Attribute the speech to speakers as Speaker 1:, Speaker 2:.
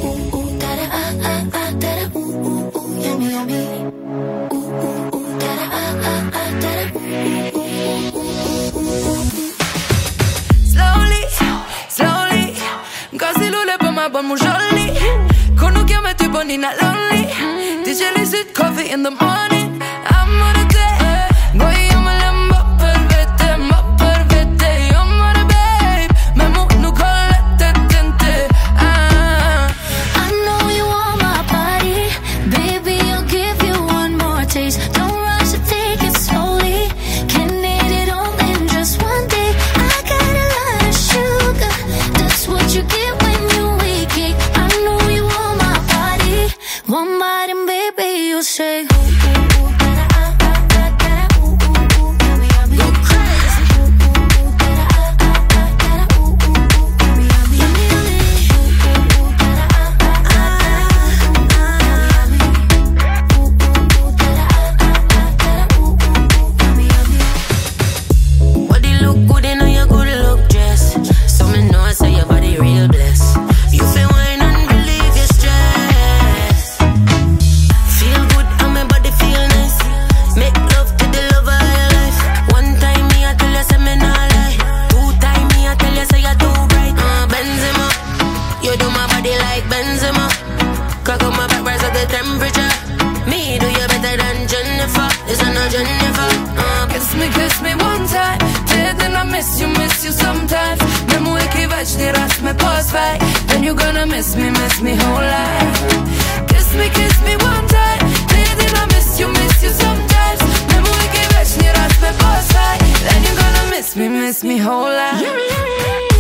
Speaker 1: da da da da yummy yummy. Da da Slowly, slowly, così lui le ma bon mon jolly. Con chiama tipo Nina Lonely. DJ Lizard coffee in the morning. I'm on a day, voy a me lambo per vete, ma per vete. I'm on a babe, me mu con le tente.
Speaker 2: I know you want my body, baby. I'll give you one more taste. Don't rush to take it slowly. Can eat it all in just one day. I got a lot of sugar. That's what you get when you wake it. I know you want my body. One bite and baby, you'll say.
Speaker 1: Kiss me one time, didn't I miss you sometimes. Memo ki večni raz me posvaj, then you gonna miss me whole life. Kiss me one time, didn't I miss you sometimes. Memo ki večni raz me posvaj, then you gonna miss me whole life.